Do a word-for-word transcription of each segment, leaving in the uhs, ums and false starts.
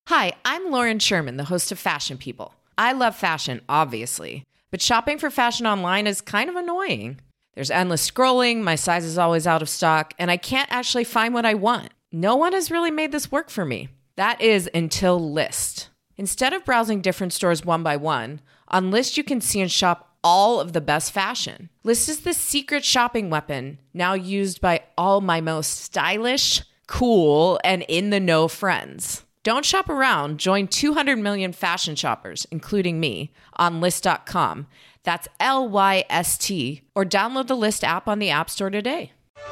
Hi, I'm Lauren Sherman, the host of Fashion People. I love fashion, obviously, but shopping for fashion online is kind of annoying. There's endless scrolling, my size is always out of stock, and I can't actually find what I want. No one has really made this work for me. That is until Lyst. Instead of browsing different stores one by one, on Lyst you can see and shop all of the best fashion. Lyst is the secret shopping weapon, now used by all my most stylish, cool, and in-the-know friends. Don't shop around. Join two hundred million fashion shoppers, including me, on Lyst dot com. That's L Y S T. Or download the Lyst app on the App Store today.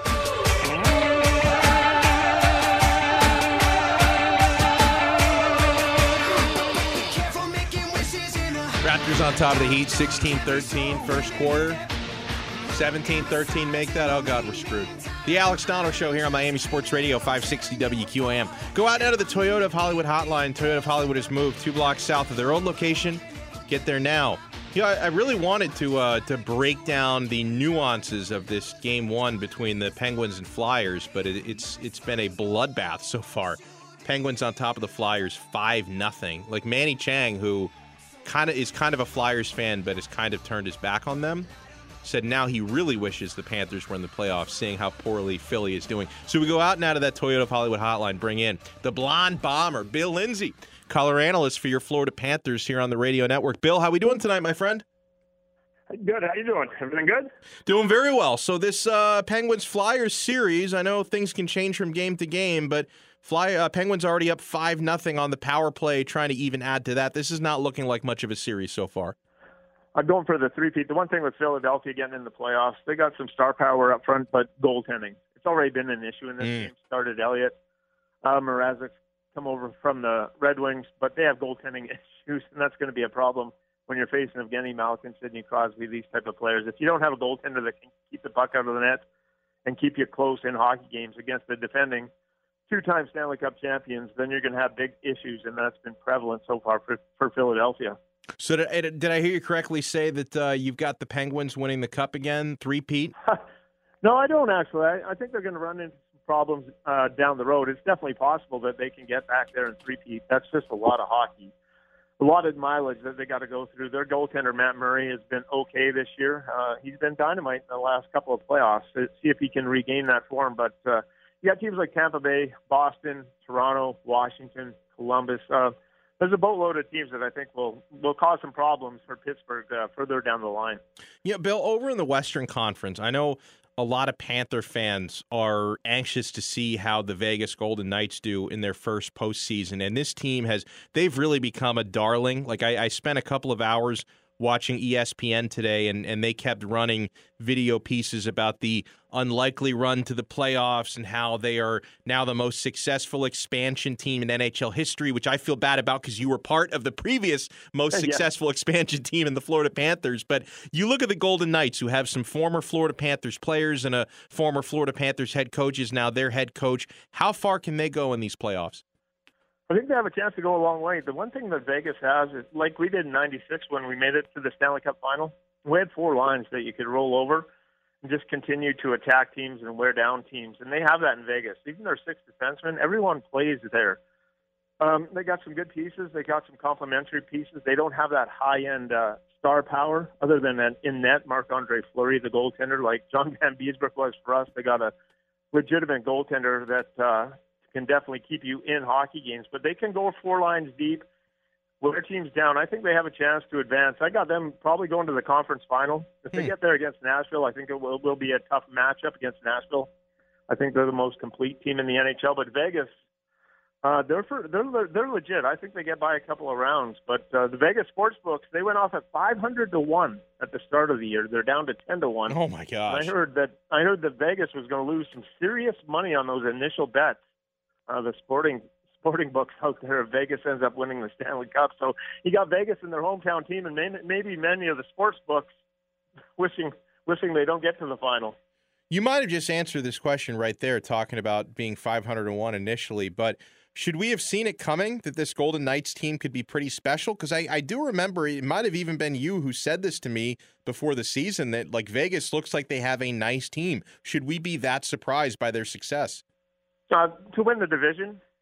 Raptors on top of the Heat, sixteen thirteen, first quarter. seventeen thirteen make that. Oh, God, we're screwed. The Alex Dono Show here on Miami Sports Radio, five sixty W Q A M. Go out now to the Toyota of Hollywood hotline. Toyota of Hollywood has moved two blocks south of their old location. Get there now. You know, I, I really wanted to uh, to break down the nuances of this game one between the Penguins and Flyers, but it, it's it's been a bloodbath so far. Penguins on top of the Flyers, five nothing. Like Manny Chang, who kind of is kind of a Flyers fan, but has kind of turned his back on them, said now he really wishes the Panthers were in the playoffs, seeing how poorly Philly is doing. So we go out now to that Toyota of Hollywood hotline, bring in the blonde bomber, Bill Lindsay, color analyst for your Florida Panthers here on the radio network. Bill, how we doing tonight, my friend? Good. How you doing? Everything good? Doing very well. So this uh, Penguins-Flyers series, I know things can change from game to game, but Fly uh, Penguins already up five nothing on the power play, trying to even add to that. This is not looking like much of a series so far. I'm going for the three-peat. The one thing with Philadelphia getting in the playoffs, they got some star power up front, but goaltending. It's already been an issue in this mm. game. Started Elliott, uh, Mrazek come over from the Red Wings, but they have goaltending issues, and that's going to be a problem when you're facing Evgeny Malkin, Sidney Crosby, these type of players. If you don't have a goaltender that can keep the puck out of the net and keep you close in hockey games against the defending two-time Stanley Cup champions, then you're going to have big issues, and that's been prevalent so far for, for Philadelphia. So did, did I hear you correctly say that uh, you've got the Penguins winning the Cup again, three-peat? No, I don't actually. I, I think they're going to run into some problems uh, down the road. It's definitely possible that they can get back there and three-peat. That's just a lot of hockey. A lot of mileage that they got to go through. Their goaltender, Matt Murray, has been okay this year. Uh, he's been dynamite in the last couple of playoffs. So see if he can regain that form. But uh, you got teams like Tampa Bay, Boston, Toronto, Washington, Columbus. Uh, There's a boatload of teams that I think will will cause some problems for Pittsburgh uh, further down the line. Yeah, Bill, over in the Western Conference, I know a lot of Panther fans are anxious to see how the Vegas Golden Knights do in their first postseason. And this team has, they've really become a darling. Like I, I spent a couple of hours watching E S P N today, and, and they kept running video pieces about the unlikely run to the playoffs and how they are now the most successful expansion team in N H L history, which I feel bad about because you were part of the previous most successful yeah. expansion team in the Florida Panthers. But you look at the Golden Knights, who have some former Florida Panthers players and a former Florida Panthers head coach is now their head coach. How far can they go in these playoffs? I think they have a chance to go a long way. The one thing that Vegas has is, like we did in ninety-six when we made it to the Stanley Cup final, we had four lines that you could roll over and just continue to attack teams and wear down teams. And they have that in Vegas. Even their six defensemen, everyone plays there. Um, they got some good pieces. They got some complementary pieces. They don't have that high-end uh, star power other than that in net Marc-Andre Fleury, the goaltender, like John Van Beesbrook was for us. They got a legitimate goaltender that uh, – can definitely keep you in hockey games, but they can go four lines deep, wear teams down. I think they have a chance to advance. I got them probably going to the conference final. If they hmm. get there against Nashville, I think it will, will be a tough matchup against Nashville. I think they're the most complete team in the N H L, but Vegas, uh, they're, for, they're they're legit. I think they get by a couple of rounds, but uh, the Vegas sportsbooks, they went off at five hundred to one at the start of the year. They're down to ten to one. Oh my gosh. And I heard that I heard that Vegas was going to lose some serious money on those initial bets. Uh, the sporting sporting books out there, Vegas ends up winning the Stanley Cup. So you got Vegas in their hometown team, and may, maybe many of the sports books wishing wishing they don't get to the final. You might have just answered this question right there, talking about being five hundred to one initially, but should we have seen it coming that this Golden Knights team could be pretty special? Because I, I do remember it might have even been you who said this to me before the season, that like Vegas looks like they have a nice team. Should we be that surprised by their success? Uh, to win the division,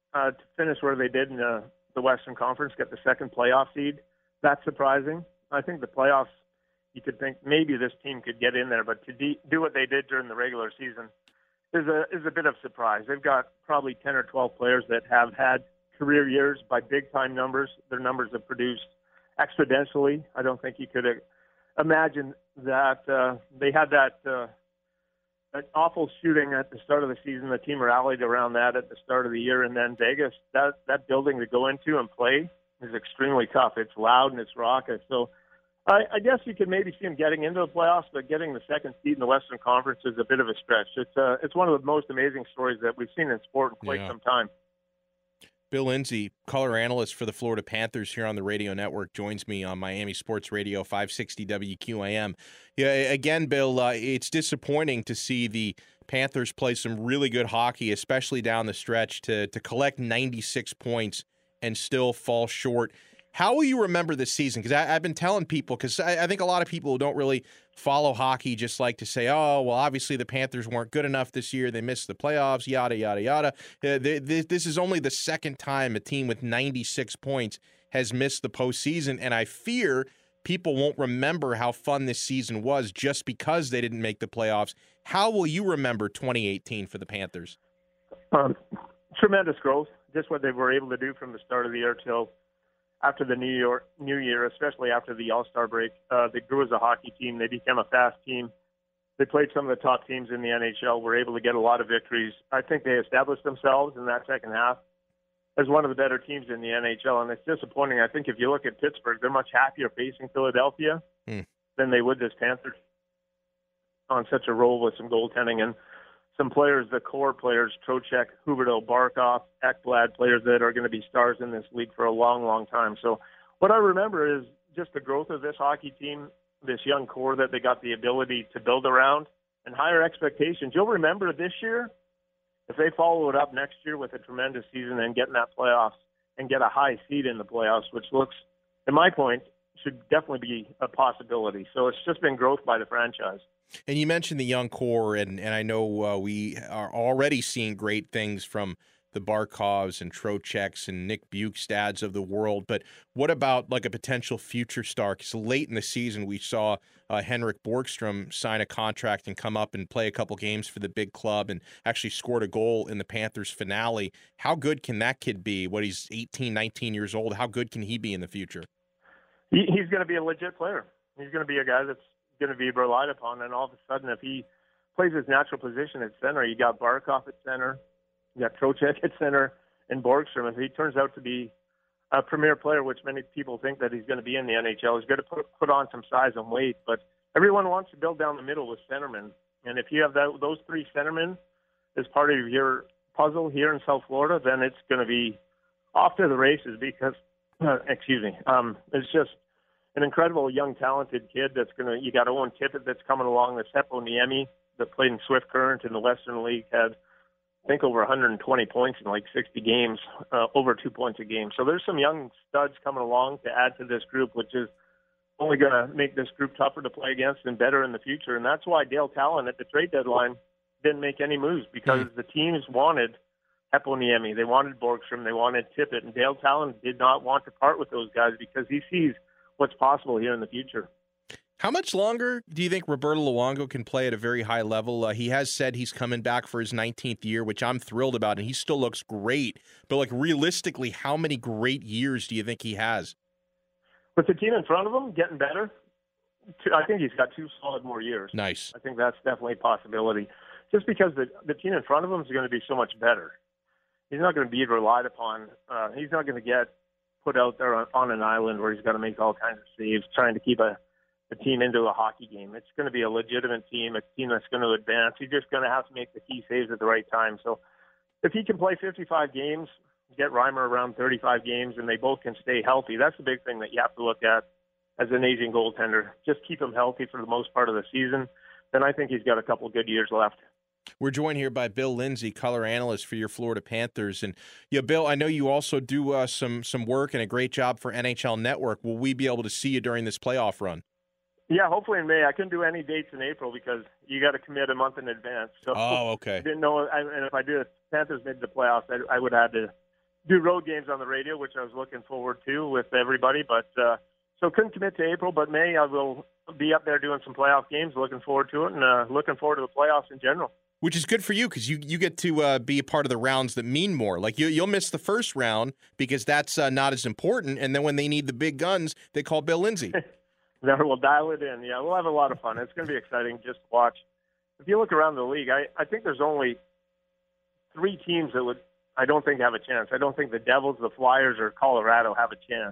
uh, to finish where they did in the, the Western Conference, get the second playoff seed. That's surprising. I think the playoffs, you could think maybe this team could get in there, but to de- do what they did during the regular season is a is a bit of surprise. They've got probably ten or twelve players that have had career years by big-time numbers. Their numbers have produced exponentially. I don't think you could uh, imagine that uh, they had that, uh, that awful shooting at the start of the season. The team rallied around that at the start of the year, and then Vegas, that, that building to go into and play is extremely tough. It's loud and it's raucous. So I, I guess you could maybe see them getting into the playoffs, but getting the second seed in the Western Conference is a bit of a stretch. It's uh, it's one of the most amazing stories that we've seen in sport in quite Yeah. some time. Bill Lindsay, color analyst for the Florida Panthers here on the radio network, joins me on Miami Sports Radio five sixty W Q A M. Yeah, again, Bill, uh, it's disappointing to see the Panthers play some really good hockey, especially down the stretch, to to collect ninety-six points and still fall short. How will you remember this season? Because I've been telling people, because I, I think a lot of people who don't really follow hockey just like to say, oh, well, obviously the Panthers weren't good enough this year. They missed the playoffs, yada, yada, yada. Uh, they, they, this is only the second time a team with ninety-six points has missed the postseason, and I fear people won't remember how fun this season was just because they didn't make the playoffs. How will you remember twenty eighteen for the Panthers? Um, tremendous growth, just what they were able to do from the start of the year till after the New York New Year, especially after the All-Star break. Uh, they grew as a hockey team. They became a fast team. They played some of the top teams in the N H L, were able to get a lot of victories. I think they established themselves in that second half as one of the better teams in the N H L, and it's disappointing. I think if you look at Pittsburgh, they're much happier facing Philadelphia Hmm. than they would this Panthers on such a roll with some goaltending and some players, the core players, Trocheck, Huberdeau, Barkov, Ekblad, players that are going to be stars in this league for a long, long time. So what I remember is just the growth of this hockey team, this young core that they got the ability to build around, and higher expectations. You'll remember this year, if they follow it up next year with a tremendous season and get in that playoffs and get a high seed in the playoffs, which looks, in my point, should definitely be a possibility. So it's just been growth by the franchise. And you mentioned the young core, and, and I know uh, we are already seeing great things from the Barkovs and Trochecks and Nick Bukestads of the world. But what about like a potential future star? Because late in the season, we saw uh, Henrik Borgstrom sign a contract and come up and play a couple games for the big club and actually scored a goal in the Panthers finale. How good can that kid be? What, he's eighteen, nineteen years old. How good can he be in the future? He, he's going to be a legit player. He's going to be a guy that's going to be relied upon, and all of a sudden, if he plays his natural position at center, you got Barkov at center, you got Trocheck at center, and Borgstrom. If he turns out to be a premier player, which many people think that he's going to be in the N H L, he's going to put, put on some size and weight, but everyone wants to build down the middle with centermen, and if you have that, those three centermen as part of your puzzle here in South Florida, then it's going to be off to the races because, uh, excuse me, um, it's just an incredible young, talented kid that's going to – you got Owen Tippett that's coming along, the Seppo Niemi that played in Swift Current in the Western League, had, I think, over one hundred twenty points in like sixty games, uh, over two points a game. So there's some young studs coming along to add to this group, which is only going to make this group tougher to play against and better in the future. And that's why Dale Talon at the trade deadline didn't make any moves, because mm-hmm. the teams wanted Seppo Niemi, they wanted Borgstrom, they wanted Tippett, and Dale Talon did not want to part with those guys because he sees – what's possible here in the future. How much longer do you think Roberto Luongo can play at a very high level? Uh, he has said he's coming back for his nineteenth year, which I'm thrilled about, and he still looks great. But, like, realistically, how many great years do you think he has? With the team in front of him getting better, I think he's got two solid more years. Nice. I think that's definitely a possibility. Just because the, the team in front of him is going to be so much better. He's not going to be relied upon. Uh, he's not going to get put out there on, on an island where he's got to make all kinds of saves, trying to keep a, a team into a hockey game. It's going to be a legitimate team, a team that's going to advance. He's just going to have to make the key saves at the right time. So if he can play fifty-five games, get Reimer around thirty-five games, and they both can stay healthy, that's the big thing that you have to look at as an aging goaltender. Just keep him healthy for the most part of the season. Then I think he's got a couple of good years left. We're joined here by Bill Lindsay, color analyst for your Florida Panthers. And, yeah, Bill, I know you also do uh, some some work and a great job for N H L Network. Will we be able to see you during this playoff run? Yeah, hopefully in May. I couldn't do any dates in April because you got to commit a month in advance. So oh, okay. I didn't know, and if I did, if Panthers made the playoffs, I, I would have to do road games on the radio, which I was looking forward to with everybody. But uh, so couldn't commit to April, but May I will be up there doing some playoff games. Looking forward to it, and uh, looking forward to the playoffs in general. Which is good for you because you, you get to uh, be a part of the rounds that mean more. Like you, you'll miss the first round because that's uh, not as important. And then when they need the big guns, they call Bill Lindsay. There, we'll dial it in. Yeah, we'll have a lot of fun. It's going to be exciting just to watch. If you look around the league, I, I think there's only three teams that would, I don't think have a chance. I don't think the Devils, the Flyers, or Colorado have a chance.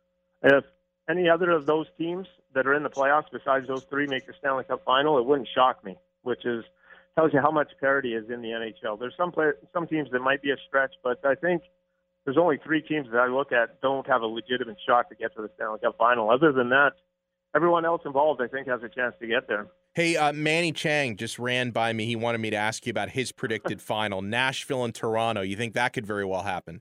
If any other of those teams that are in the playoffs besides those three make the Stanley Cup final, it wouldn't shock me, which is tells you how much parity is in the N H L. There's some play, some teams that might be a stretch, but I think there's only three teams that I look at don't have a legitimate shot to get to the Stanley Cup final. Other than that, everyone else involved, I think, has a chance to get there. Hey, uh, Manny Chang just ran by me. He wanted me to ask you about his predicted final, Nashville and Toronto. You think that could very well happen?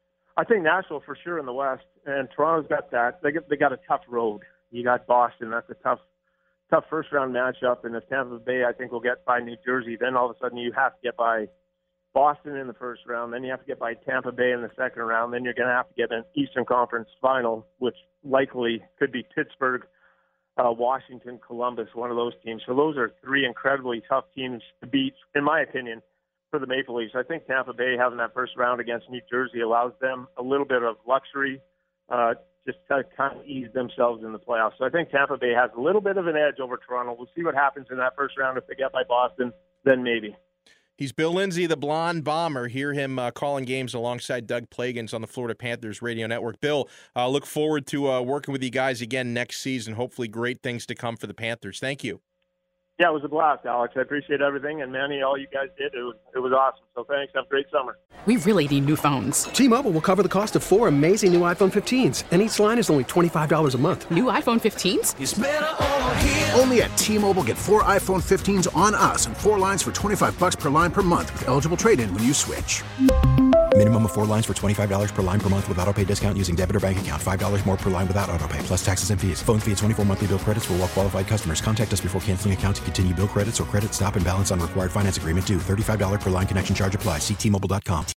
I think Nashville for sure in the West, and Toronto's got that. They got, they got a tough road. You got Boston. That's a tough tough first-round matchup, and if Tampa Bay, I think, will get by New Jersey, then all of a sudden you have to get by Boston in the first round, then you have to get by Tampa Bay in the second round, then you're going to have to get an Eastern Conference final, which likely could be Pittsburgh, uh, Washington, Columbus, one of those teams. So those are three incredibly tough teams to beat, in my opinion, for the Maple Leafs. I think Tampa Bay having that first round against New Jersey allows them a little bit of luxury, uh, just to kind of ease themselves in the playoffs. So I think Tampa Bay has a little bit of an edge over Toronto. We'll see what happens in that first round. If they get by Boston, then maybe. He's Bill Lindsay, the blonde bomber. Hear him uh, calling games alongside Doug Plagans on the Florida Panthers radio network. Bill, uh, look forward to uh, working with you guys again next season. Hopefully great things to come for the Panthers. Thank you. Yeah, it was a blast, Alex. I appreciate everything. And, Manny, all you guys did, it was, it was awesome. So thanks. Have a great summer. We really need new phones. T-Mobile will cover the cost of four amazing new iPhone fifteens, and each line is only twenty-five dollars a month. New iPhone fifteens? It's better over here. Only at T-Mobile, get four iPhone fifteens on us and four lines for twenty-five dollars per line per month with eligible trade-in when you switch. Minimum of four lines for twenty-five dollars per line per month with autopay discount using debit or bank account. five dollars more per line without autopay, plus taxes and fees. Phone fee at twenty-four monthly bill credits for well-qualified customers. Contact us before canceling account to continue bill credits or credit stop and balance on required finance agreement due. thirty-five dollars per line connection charge applies. See T Mobile dot com.